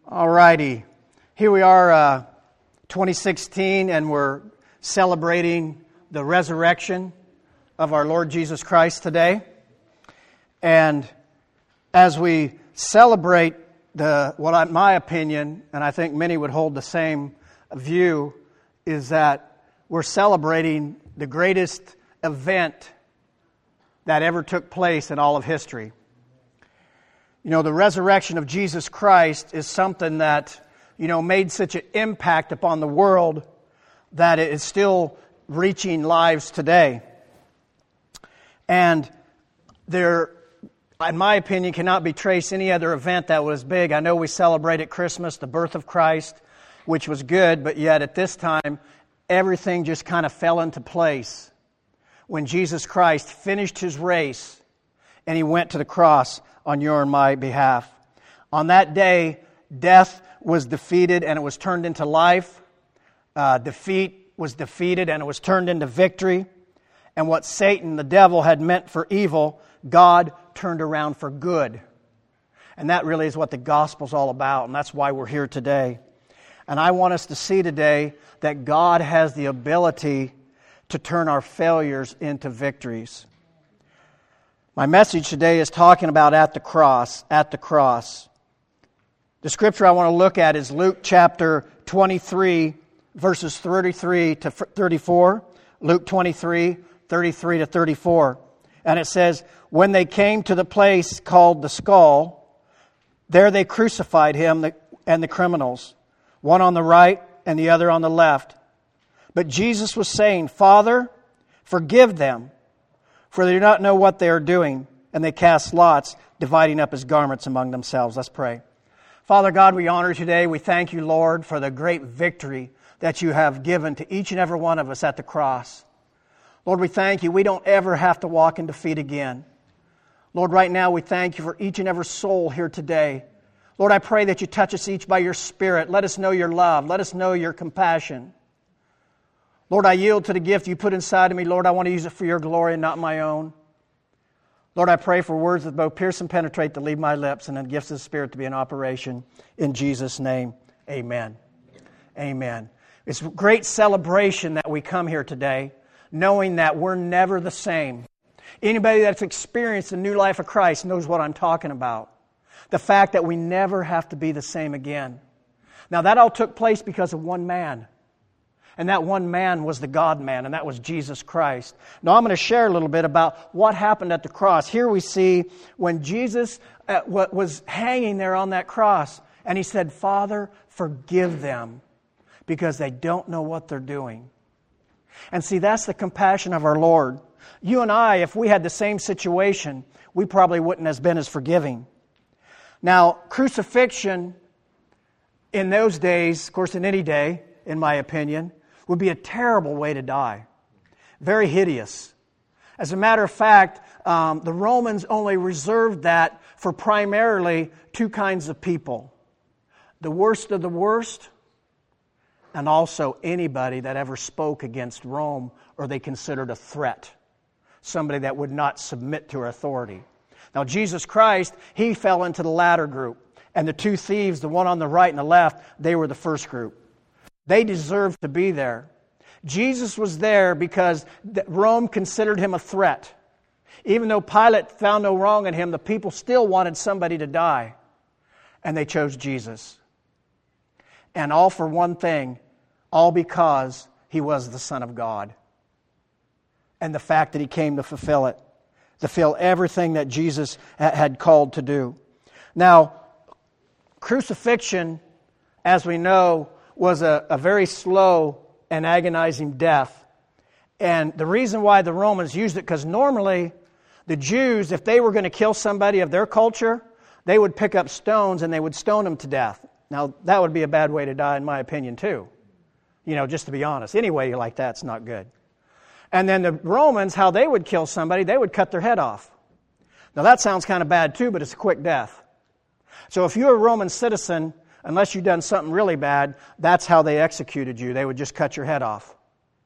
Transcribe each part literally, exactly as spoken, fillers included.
All righty. Here we are, uh, twenty sixteen, and we're celebrating the resurrection of our Lord Jesus Christ today. And as we celebrate the, what I, my opinion, and I think many would hold the same view, is that we're celebrating the greatest event that ever took place in all of history. You know, the resurrection of Jesus Christ is something that, you know, made such an impact upon the world that it is still reaching lives today. And there, in my opinion, cannot be traced any other event that was big. I know we celebrate at Christmas the birth of Christ, which was good, but yet at this time, everything just kind of fell into place when Jesus Christ finished His race and He went to the cross on your and my behalf. On that day, death was defeated and it was turned into life. Uh, defeat was defeated and it was turned into victory. And what Satan, the devil, had meant for evil, God turned around for good. And that really is what the gospel's all about, and that's why we're here today. And I want us to see today that God has the ability to turn our failures into victories. My message today is talking about at the cross, at the cross. The scripture I want to look at is Luke chapter twenty-three, verses thirty-three to thirty-four. Luke twenty-three, thirty-three to thirty-four. And it says, when they came to the place called the Skull, there they crucified him and the criminals, one on the right and the other on the left. But Jesus was saying, Father, forgive them, for they do not know what they are doing. And they cast lots, dividing up His garments among themselves. Let's pray. Father God, we honor you today. We thank you, Lord, for the great victory that you have given to each and every one of us at the cross. Lord, we thank you. We don't ever have to walk in defeat again. Lord, right now we thank you for each and every soul here today. Lord, I pray that you touch us each by your Spirit. Let us know your love. Let us know your compassion. Lord, I yield to the gift you put inside of me. Lord, I want to use it for your glory and not my own. Lord, I pray for words that both pierce and penetrate to leave my lips, and the gifts of the Spirit to be in operation. In Jesus' name, amen. Amen. It's a great celebration that we come here today, knowing that we're never the same. Anybody that's experienced the new life of Christ knows what I'm talking about. The fact that we never have to be the same again. Now, that all took place because of one man. And that one man was the God-man, and that was Jesus Christ. Now, I'm going to share a little bit about what happened at the cross. Here we see when Jesus uh, was hanging there on that cross, and He said, Father, forgive them, because they don't know what they're doing. And see, that's the compassion of our Lord. You and I, if we had the same situation, we probably wouldn't have been as forgiving. Now, crucifixion in those days, of course in any day, in my opinion, would be a terrible way to die. Very hideous. As a matter of fact, um, the Romans only reserved that for primarily two kinds of people. The worst of the worst, and also anybody that ever spoke against Rome or they considered a threat. Somebody that would not submit to authority. Now, Jesus Christ, He fell into the latter group. And the two thieves, the one on the right and the left, they were the first group. They deserved to be there. Jesus was there because Rome considered Him a threat. Even though Pilate found no wrong in Him, the people still wanted somebody to die. And they chose Jesus. And all for one thing, all because He was the Son of God. And the fact that He came to fulfill it. To fulfill everything that Jesus had called to do. Now, crucifixion, as we know, was a, a very slow and agonizing death. And the reason why the Romans used it, because normally the Jews, if they were going to kill somebody of their culture, they would pick up stones and they would stone them to death. Now, that would be a bad way to die, in my opinion, too. You know, just to be honest. Any way like that's not good. And then the Romans, how they would kill somebody, they would cut their head off. Now, that sounds kind of bad, too, but it's a quick death. So if you're a Roman citizen, unless you've done something really bad, that's how they executed you. They would just cut your head off.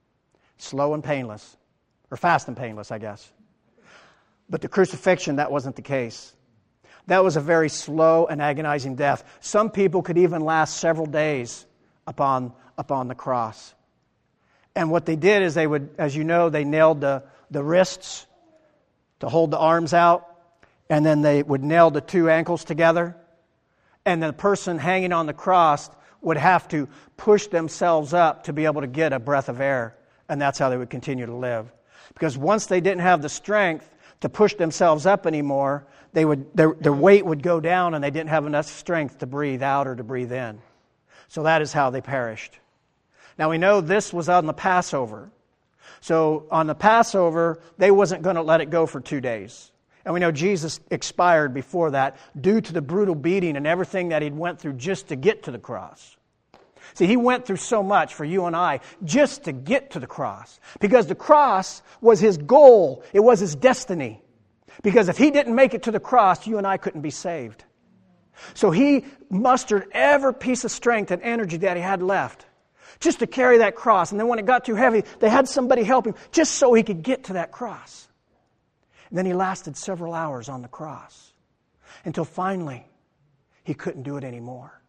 Slow and painless. Or fast and painless, I guess. But the crucifixion, that wasn't the case. that was a very slow and agonizing death. Some people could even last several days upon, upon the cross. And what they did is they would, as you know, they nailed the, the wrists to hold the arms out, and then they would nail the two ankles together. And the person hanging on the cross would have to push themselves up to be able to get a breath of air. And that's how they would continue to live. Because once they didn't have the strength to push themselves up anymore, they would their, their weight would go down and they didn't have enough strength to breathe out or to breathe in. So that is how they perished. Now we know this was on the Passover. So on the Passover, they wasn't going to let it go for two days. And we know Jesus expired before that due to the brutal beating and everything that He went through just to get to the cross. See, He went through so much for you and I just to get to the cross. Because the cross was His goal. It was His destiny. Because if He didn't make it to the cross, you and I couldn't be saved. So He mustered every piece of strength and energy that He had left just to carry that cross. And then when it got too heavy, they had somebody help Him just so He could get to that cross. And then He lasted several hours on the cross until finally He couldn't do it anymore.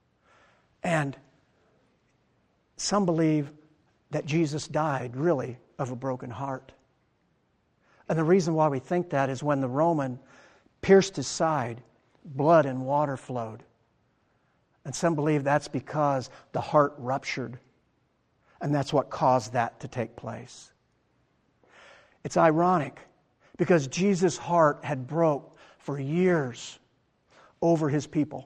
And some believe that Jesus died really of a broken heart. And the reason why we think that is when the Roman pierced His side, blood and water flowed. And some believe that's because the heart ruptured. And that's what caused that to take place. It's ironic because Jesus' heart had broke for years over His people.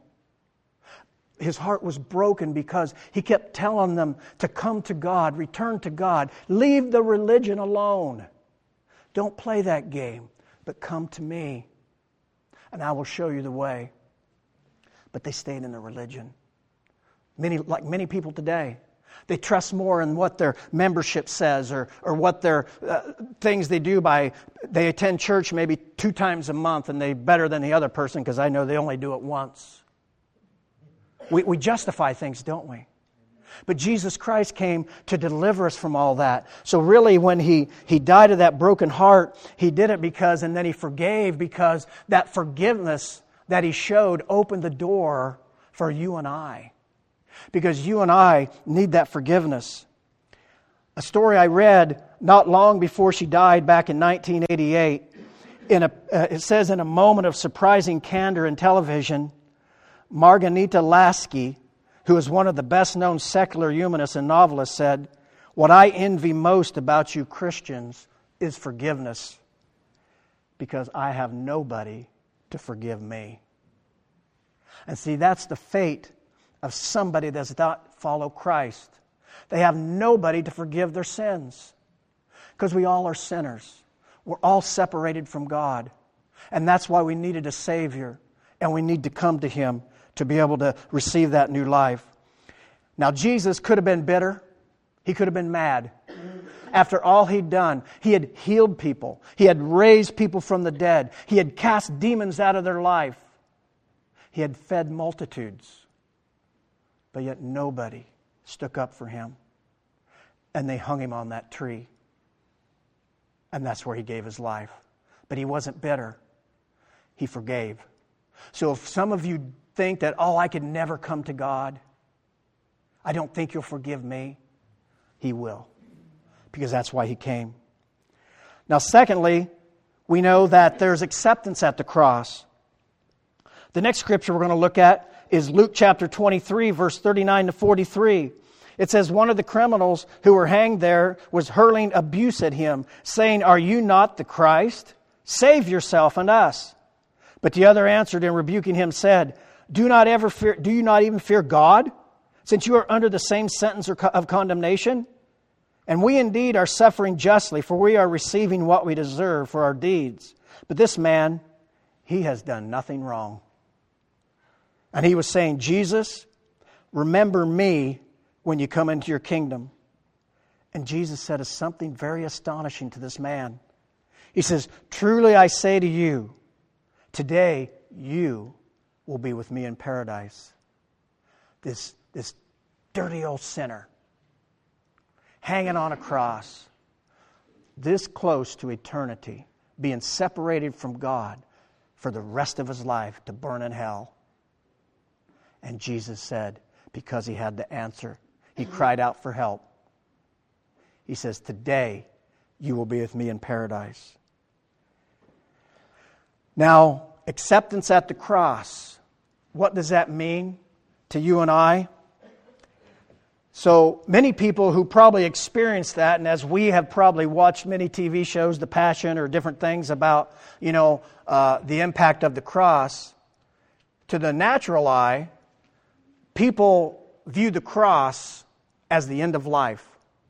His heart was broken because He kept telling them to come to God, return to God, leave the religion alone. Don't play that game, but come to me, and I will show you the way. But they stayed in the religion. Many, like many people today, they trust more in what their membership says or, or what their uh, things they do by, they attend church maybe two times a month and they're better than the other person because I know they only do it once. We, we justify things, don't we? But Jesus Christ came to deliver us from all that. So really when he, he died of that broken heart, He did it because, and then He forgave because that forgiveness that He showed opened the door for you and I. Because you and I need that forgiveness. A story I read not long before she died back in nineteen eighty-eight, in a, uh, it says in a moment of surprising candor in television, Margarita Lasky, who is one of the best-known secular humanists and novelists, said, "What I envy most about you Christians is forgiveness, because I have nobody to forgive me." And see, that's the fate of somebody that does not follow Christ. They have nobody to forgive their sins, because we all are sinners. We're all separated from God. And that's why we needed a Savior, and we need to come to Him to be able to receive that new life. Now, Jesus could have been bitter. He could have been mad. After all He'd done, He had healed people. He had raised people from the dead. He had cast demons out of their life. He had fed multitudes. But yet nobody stuck up for Him. And they hung Him on that tree. And that's where He gave His life. But He wasn't bitter. He forgave. So if some of you think that, oh, I could never come to God, I don't think You'll forgive me, He will. Because that's why He came. Now, secondly, we know that there's acceptance at the cross. The next scripture we're going to look at is Luke chapter twenty-three, verse thirty-nine to forty-three. It says, "One of the criminals who were hanged there was hurling abuse at Him, saying, 'Are you not the Christ? Save yourself and us.' But the other answered and rebuking him said, 'Do not ever fear, do you not even fear God, since you are under the same sentence of condemnation? And we indeed are suffering justly, for we are receiving what we deserve for our deeds. But this man, he has done nothing wrong.' And he was saying, 'Jesus, remember me when you come into your kingdom.' And Jesus said something very astonishing to this man. He says, 'Truly I say to you, today you will be with me in paradise.'" This, this dirty old sinner hanging on a cross, this close to eternity, being separated from God for the rest of his life to burn in hell. And Jesus said, because he had the answer, he cried out for help. He says, today you will be with me in paradise. Now, acceptance at the cross. What does that mean to you and I? So many people who probably experienced that, and as we have probably watched many T V shows, The Passion or different things about, you know, uh, the impact of the cross, to the natural eye, people view the cross as the end of life.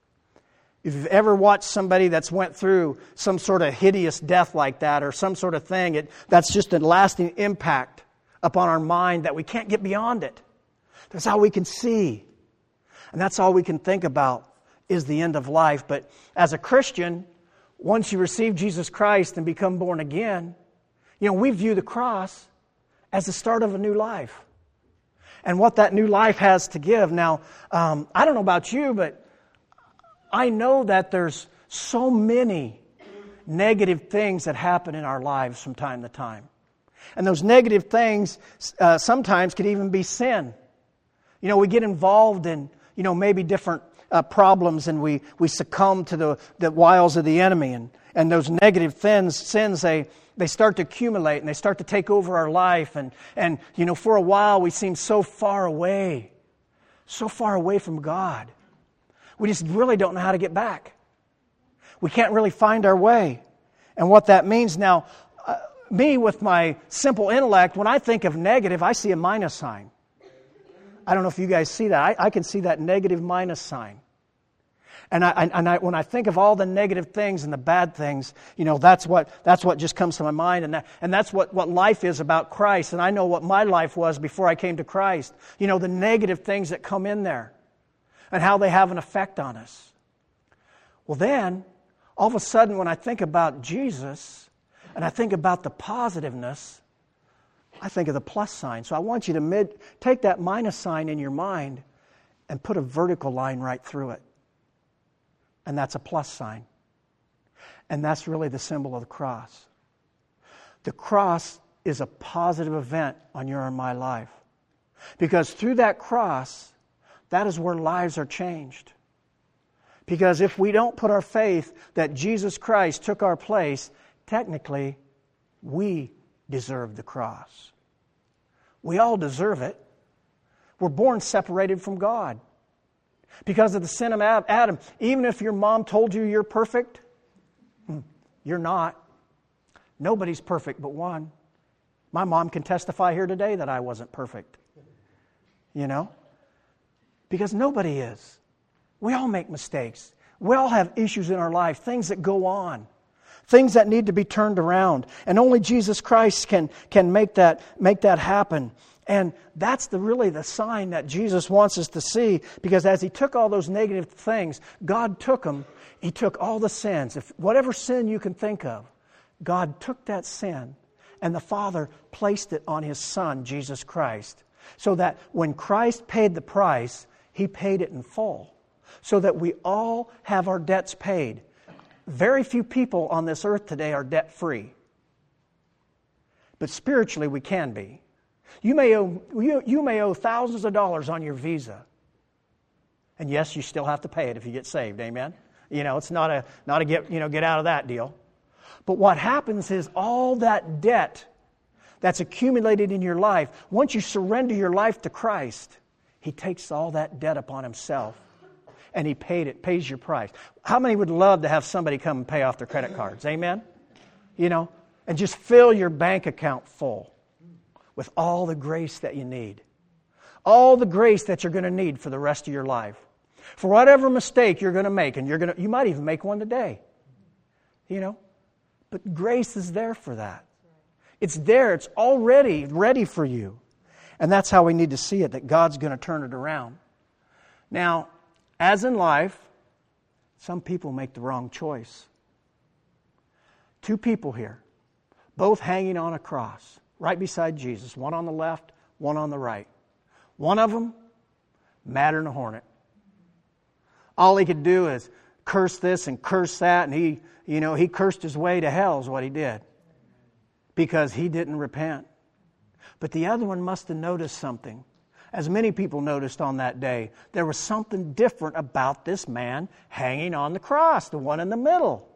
If you've ever watched somebody that's went through some sort of hideous death like that or some sort of thing, it, that's just a lasting impact upon our mind that we can't get beyond it. That's all we can see. And that's all we can think about is the end of life. But as a Christian, once you receive Jesus Christ and become born again, you know, we view the cross as the start of a new life. And what that new life has to give. Now, um, I don't know about you, but I know that there's so many negative things that happen in our lives from time to time. And those negative things uh, sometimes could even be sin. You know, we get involved in, you know, maybe different uh, problems and we, we succumb to the, the wiles of the enemy. And, and those negative things, sins, they, they start to accumulate and they start to take over our life. And, and, you know, for a while we seem so far away, so far away from God. We just really don't know how to get back. We can't really find our way. And what that means now, uh, me with my simple intellect, when I think of negative, I see a minus sign. I don't know if you guys see that. I, I can see that negative minus sign. And I, and I, when I think of all the negative things and the bad things, you know, that's what that's what just comes to my mind. And that, and that's what, what life is about Christ. And I know what my life was before I came to Christ. You know, the negative things that come in there and how they have an effect on us. Well, then, all of a sudden, when I think about Jesus and I think about the positiveness, I think of the plus sign. So I want you to mid, take that minus sign in your mind and put a vertical line right through it. And that's a plus sign. And that's really the symbol of the cross. The cross is a positive event on your and my life. Because through that cross, that is where lives are changed. Because if we don't put our faith that Jesus Christ took our place, technically, we deserve the cross. We all deserve it. We're born separated from God. Because of the sin of Adam, even if your mom told you you're perfect, you're not. Nobody's perfect but one. My mom can testify here today that I wasn't perfect. You know? Because nobody is. We all make mistakes. We all have issues in our life, things that go on. Things that need to be turned around. And only Jesus Christ can, can make that, make that happen. And that's the really the sign that Jesus wants us to see. Because as He took all those negative things, God took them. He took all the sins. If whatever sin you can think of, God took that sin and the Father placed it on His Son, Jesus Christ. So that when Christ paid the price, He paid it in full. So that we all have our debts paid. Very few people on this earth today are debt-free. But spiritually we can be. You may owe, you, you may owe thousands of dollars on your Visa. And yes, you still have to pay it if you get saved, amen? You know, it's not a not a get, you know, get out of that deal. But what happens is all that debt that's accumulated in your life, once you surrender your life to Christ, He takes all that debt upon Himself. And He paid it, pays your price. How many would love to have somebody come and pay off their credit cards? Amen? You know, and just fill your bank account full with all the grace that you need. All the grace that you're going to need for the rest of your life. For whatever mistake you're going to make, and you're going to, you might even make one today. You know? But grace is there for that. It's there. It's already ready for you. And that's how we need to see it, that God's going to turn it around. Now, as in life, some people make the wrong choice. Two people here, both hanging on a cross, right beside Jesus. One on the left, one on the right. One of them, madder than a hornet. All he could do is curse this and curse that, and he, you know, he cursed his way to hell is what he did. because he didn't repent. But the other one must have noticed something. As many people noticed on that day, there was something different about this man hanging on the cross, the one in the middle.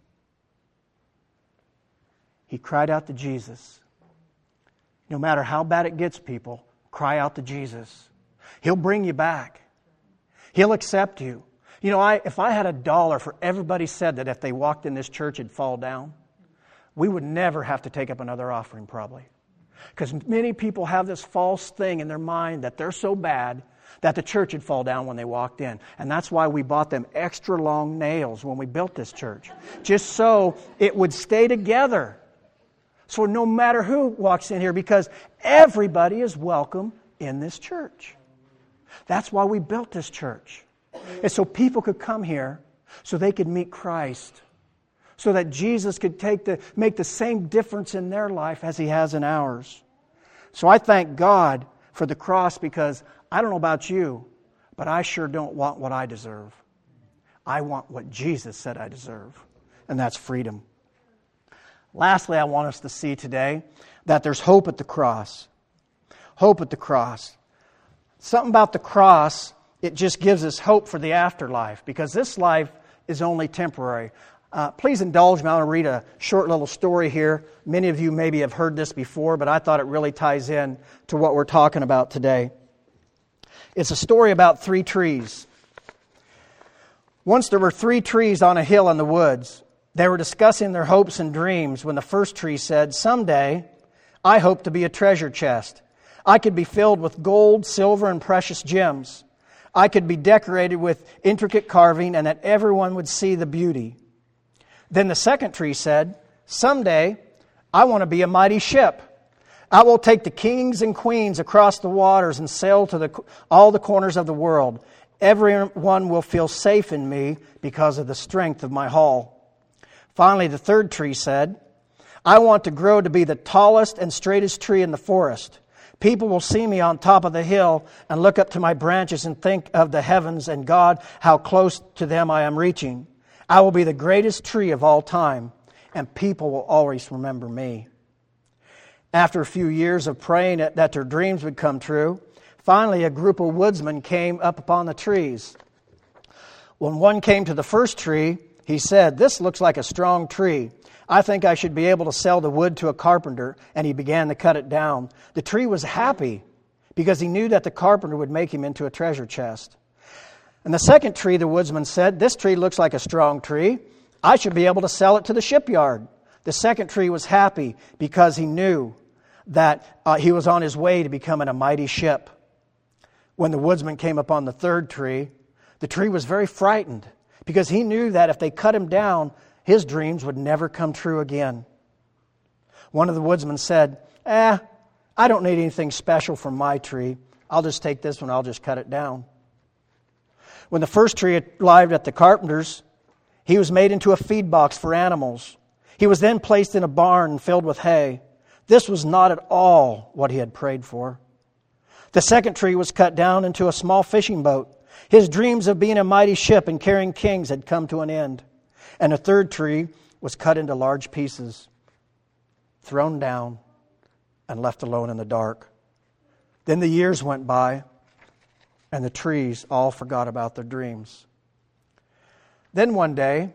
He cried out to Jesus. No matter how bad it gets, people, cry out to Jesus. He'll bring you back. He'll accept you. You know, I, if I had a dollar for everybody said that if they walked in this church it'd fall down, we would never have to take up another offering probably. Because many people have this false thing in their mind that they're so bad that the church would fall down when they walked in. And that's why we bought them extra long nails when we built this church. Just so it would stay together. So no matter who walks in here, because everybody is welcome in this church. That's why we built this church. And so people could come here so they could meet Christ. So that Jesus could take the, make the same difference in their life as He has in ours. So I thank God for the cross because I don't know about you, but I sure don't want what I deserve. I want what Jesus said I deserve, and that's freedom. Lastly, I want us to see today that there's hope at the cross. Hope at the cross. Something about the cross, it just gives us hope for the afterlife because this life is only temporary. Uh, please indulge me. I want to read a short little story here. Many of you maybe have heard this before, but I thought it really ties in to what we're talking about today. It's a story about three trees. Once there were three trees on a hill in the woods. They were discussing their hopes and dreams when the first tree said, "Someday, I hope to be a treasure chest. I could be filled with gold, silver, and precious gems. I could be decorated with intricate carving and that everyone would see the beauty." Then the second tree said, "Someday, I want to be a mighty ship. I will take the kings and queens across the waters and sail to the, all the corners of the world. Everyone will feel safe in me because of the strength of my hull." Finally, the third tree said, "I want to grow to be the tallest and straightest tree in the forest. People will see me on top of the hill and look up to my branches and think of the heavens and God, how close to them I am reaching. I will be the greatest tree of all time, and people will always remember me." After a few years of praying that their dreams would come true, finally a group of woodsmen came up upon the trees. When one came to the first tree, he said, "This looks like a strong tree. I think I should be able to sell the wood to a carpenter," and he began to cut it down. The tree was happy because he knew that the carpenter would make him into a treasure chest. And the second tree, the woodsman said, "This tree looks like a strong tree. I should be able to sell it to the shipyard." The second tree was happy because he knew that uh, he was on his way to becoming a mighty ship. When the woodsman came upon the third tree, the tree was very frightened because he knew that if they cut him down, his dreams would never come true again. One of the woodsmen said, "Eh, I don't need anything special from my tree. I'll just take this one, I'll just cut it down." When the first tree arrived at the carpenter's, he was made into a feed box for animals. He was then placed in a barn filled with hay. This was not at all what he had prayed for. The second tree was cut down into a small fishing boat. His dreams of being a mighty ship and carrying kings had come to an end. And the third tree was cut into large pieces, thrown down, and left alone in the dark. Then the years went by, and the trees all forgot about their dreams. Then one day,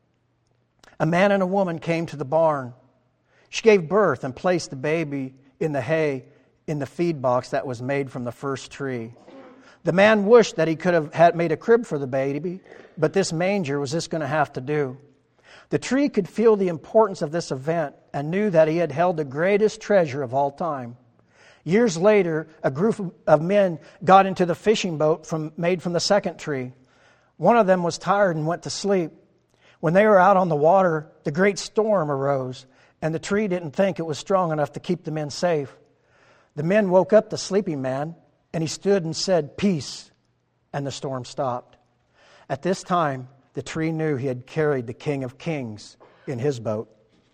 a man and a woman came to the barn. She gave birth and placed the baby in the hay in the feed box that was made from the first tree. The man wished that he could have had made a crib for the baby, but this manger was just going to have to do. The tree could feel the importance of this event and knew that he had held the greatest treasure of all time. Years later, a group of men got into the fishing boat from, made from the second tree. One of them was tired and went to sleep. When they were out on the water, the great storm arose, and the tree didn't think it was strong enough to keep the men safe. The men woke up the sleeping man, and he stood and said, "Peace," and the storm stopped. At this time, the tree knew he had carried the King of Kings in his boat.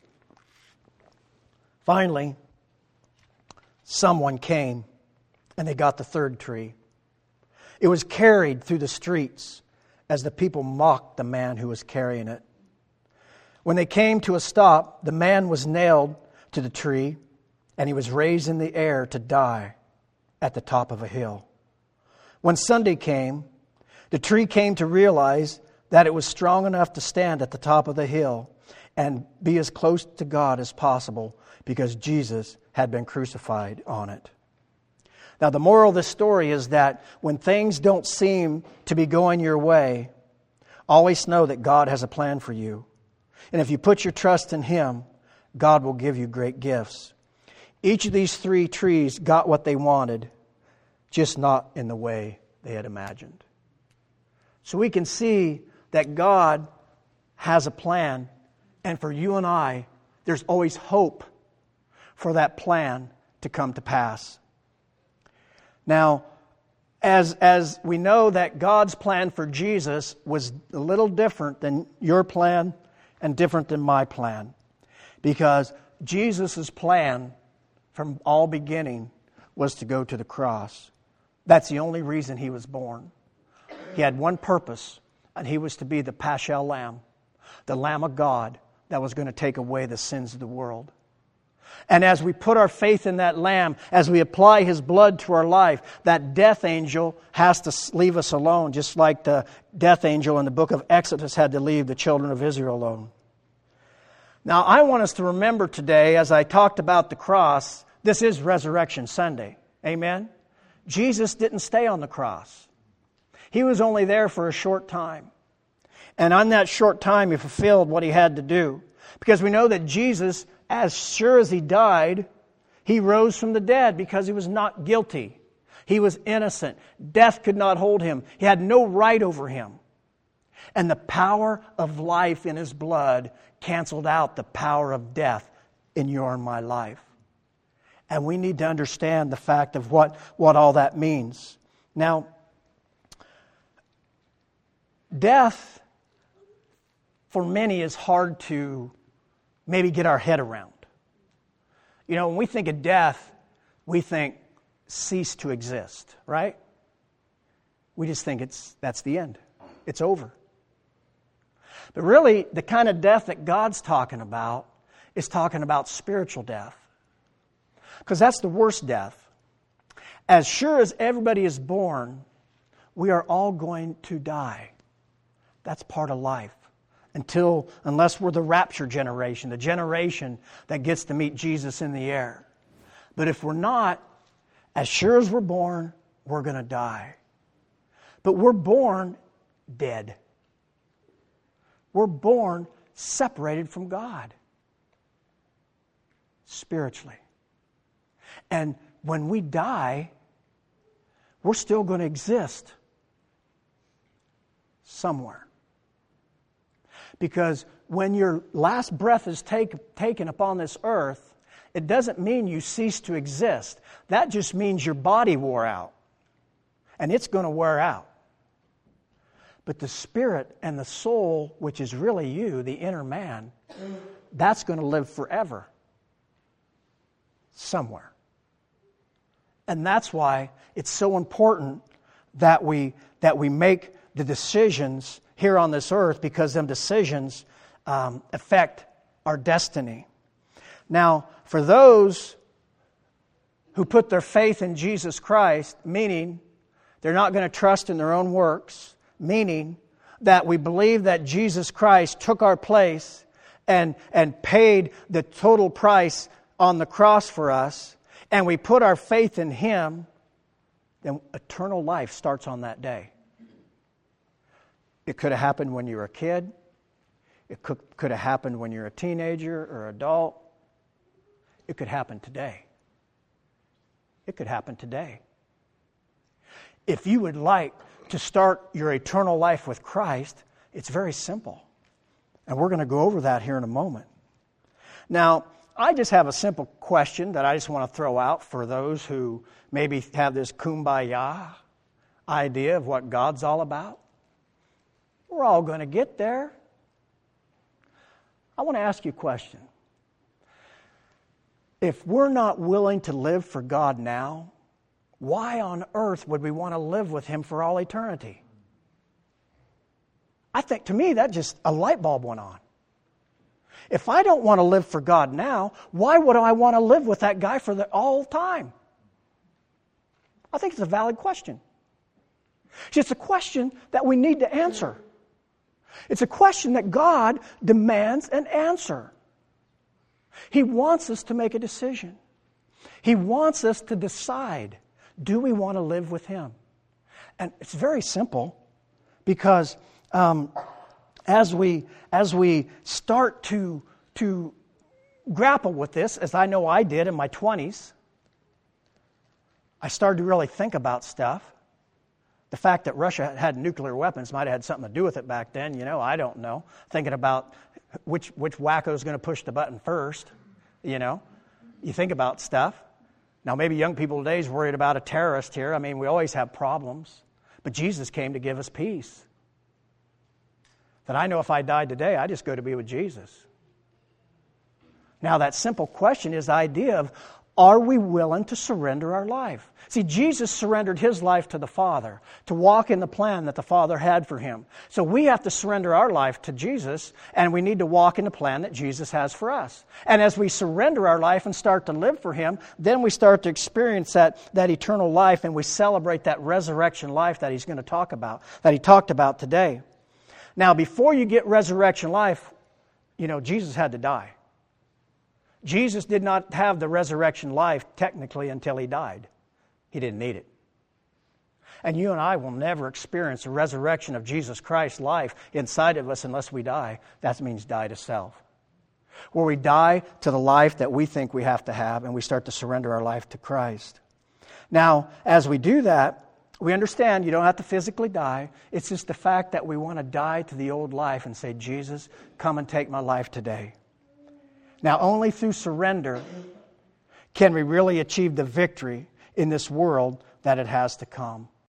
Finally, someone came, and they got the third tree. It was carried through the streets as the people mocked the man who was carrying it. When they came to a stop, the man was nailed to the tree, and he was raised in the air to die at the top of a hill. When Sunday came, the tree came to realize that it was strong enough to stand at the top of the hill and be as close to God as possible because Jesus had been crucified on it. Now, the moral of this story is that when things don't seem to be going your way, always know that God has a plan for you. And if you put your trust in Him, God will give you great gifts. Each of these three trees got what they wanted, just not in the way they had imagined. So we can see that God has a plan, and for you and I, there's always hope for that plan to come to pass. Now, as, as we know that God's plan for Jesus was a little different than your plan and different than my plan, because Jesus' plan from all beginning was to go to the cross. That's the only reason He was born. He had one purpose, and He was to be the Paschal Lamb, the Lamb of God that was going to take away the sins of the world. And as we put our faith in that Lamb, as we apply His blood to our life, that death angel has to leave us alone, just like the death angel in the book of Exodus had to leave the children of Israel alone. Now, I want us to remember today, as I talked about the cross, this is Resurrection Sunday. Amen? Jesus didn't stay on the cross. He was only there for a short time. And on that short time, He fulfilled what He had to do. Because we know that Jesus, as sure as He died, He rose from the dead because He was not guilty. He was innocent. Death could not hold Him. He had no right over Him. And the power of life in His blood canceled out the power of death in your and my life. And we need to understand the fact of what, what all that means. Now, death, for many, is hard to maybe get our head around. You know, when we think of death, we think cease to exist, right? We just think it's that's the end. It's over. But really, the kind of death that God's talking about is talking about spiritual death. Because that's the worst death. As sure as everybody is born, we are all going to die. That's part of life. Until, unless we're the rapture generation, the generation that gets to meet Jesus in the air. But if we're not, as sure as we're born, we're going to die. But we're born dead. We're born separated from God. Spiritually. And when we die, we're still going to exist somewhere. Because when your last breath is take, taken upon this earth, it doesn't mean you cease to exist. That just means your body wore out. And it's going to wear out. But the spirit and the soul, which is really you, the inner man, that's going to live forever. Somewhere. And that's why it's so important that we that we make the decisions here on this earth, because them decisions um, affect our destiny. Now, for those who put their faith in Jesus Christ, meaning they're not going to trust in their own works, meaning that we believe that Jesus Christ took our place and, and paid the total price on the cross for us, and we put our faith in Him, then eternal life starts on that day. It could have happened when you were a kid. It could, could have happened when you're a teenager or adult. It could happen today. It could happen today. If you would like to start your eternal life with Christ, it's very simple. And we're going to go over that here in a moment. Now, I just have a simple question that I just want to throw out for those who maybe have this kumbaya idea of what God's all about. We're all going to get there. I want to ask you a question. If we're not willing to live for God now, why on earth would we want to live with Him for all eternity? I think, to me, that just, a light bulb went on. If I don't want to live for God now, why would I want to live with that guy for the, all time? I think it's a valid question. It's a question that we need to answer. It's a question that God demands an answer. He wants us to make a decision. He wants us to decide, do we want to live with Him? And it's very simple, because um, as we as we start to to grapple with this, as I know I did in my twenties, I started to really think about stuff. The fact that Russia had nuclear weapons might have had something to do with it back then. You know, I don't know. Thinking about which which wacko is going to push the button first. You know, you think about stuff. Now, maybe young people today is worried about a terrorist here. I mean, we always have problems. But Jesus came to give us peace. That I know if I died today, I just go to be with Jesus. Now, that simple question is the idea of, are we willing to surrender our life? See, Jesus surrendered His life to the Father to walk in the plan that the Father had for Him. So we have to surrender our life to Jesus, and we need to walk in the plan that Jesus has for us. And as we surrender our life and start to live for Him, then we start to experience that, that eternal life, and we celebrate that resurrection life that He's going to talk about, that He talked about today. Now, before you get resurrection life, you know, Jesus had to die. Jesus did not have the resurrection life technically until He died. He didn't need it. And you and I will never experience the resurrection of Jesus Christ's life inside of us unless we die. That means die to self. Where we die to the life that we think we have to have, and we start to surrender our life to Christ. Now, as we do that, we understand you don't have to physically die. It's just the fact that we want to die to the old life and say, Jesus, come and take my life today. Now, only through surrender can we really achieve the victory in this world that it has to come.